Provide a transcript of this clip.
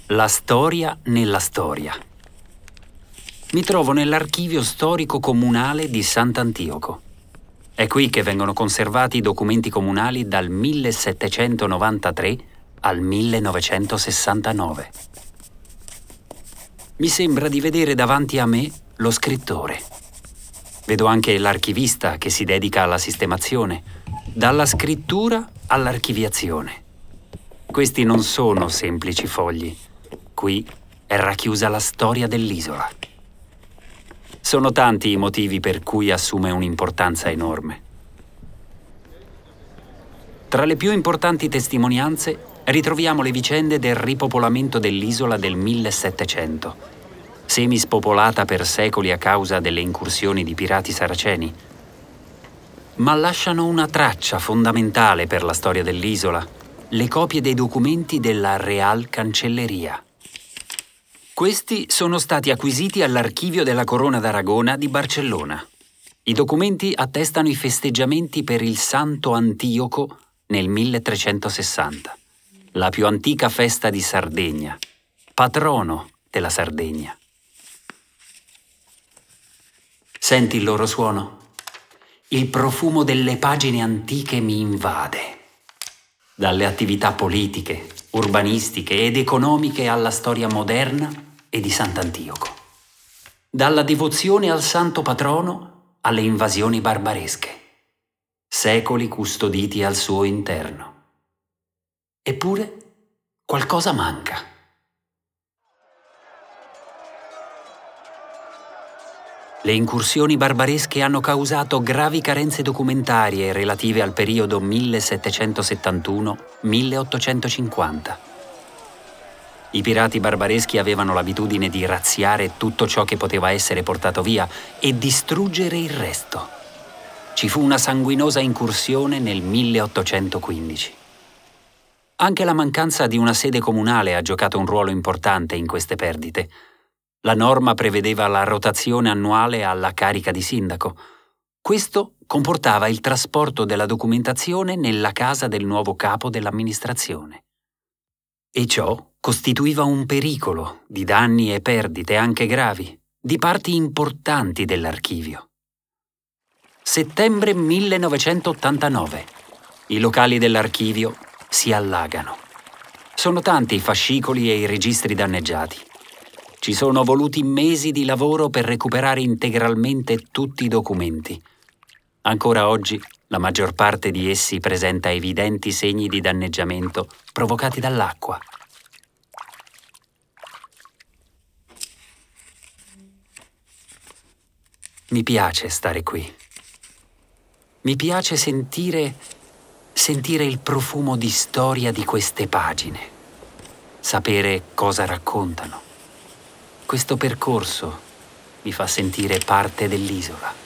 La storia nella storia. Mi trovo nell'archivio storico comunale di Sant'Antioco. È qui che vengono conservati i documenti comunali dal 1793 al 1969. Mi sembra di vedere davanti a me lo scrittore. Vedo anche l'archivista che si dedica alla sistemazione, dalla scrittura all'archiviazione. Questi non sono semplici fogli. Qui è racchiusa la storia dell'isola. Sono tanti i motivi per cui assume un'importanza enorme. Tra le più importanti testimonianze ritroviamo le vicende del ripopolamento dell'isola del 1700, semispopolata per secoli a causa delle incursioni di pirati saraceni. Ma lasciano una traccia fondamentale per la storia dell'isola: le copie dei documenti della Real Cancelleria. Questi sono stati acquisiti all'Archivio della Corona d'Aragona di Barcellona. I documenti attestano i festeggiamenti per il Santo Antioco nel 1360, la più antica festa di Sardegna, patrono della Sardegna. Senti il loro suono? Il profumo delle pagine antiche mi invade. Dalle attività politiche, urbanistiche ed economiche alla storia moderna e di Sant'Antioco. Dalla devozione al santo patrono alle invasioni barbaresche. Secoli custoditi al suo interno. Eppure qualcosa manca. Le incursioni barbaresche hanno causato gravi carenze documentarie relative al periodo 1771-1850. I pirati barbareschi avevano l'abitudine di razziare tutto ciò che poteva essere portato via e distruggere il resto. Ci fu una sanguinosa incursione nel 1815. Anche la mancanza di una sede comunale ha giocato un ruolo importante in queste perdite. La norma prevedeva la rotazione annuale alla carica di sindaco. Questo comportava il trasporto della documentazione nella casa del nuovo capo dell'amministrazione. E ciò costituiva un pericolo di danni e perdite anche gravi di parti importanti dell'archivio. Settembre 1989. I locali dell'archivio si allagano. Sono tanti i fascicoli e i registri danneggiati. Ci sono voluti mesi di lavoro per recuperare integralmente tutti i documenti. Ancora oggi la maggior parte di essi presenta evidenti segni di danneggiamento provocati dall'acqua. Mi piace stare qui. Mi piace sentire il profumo di storia di queste pagine. Sapere cosa raccontano. Questo percorso mi fa sentire parte dell'isola.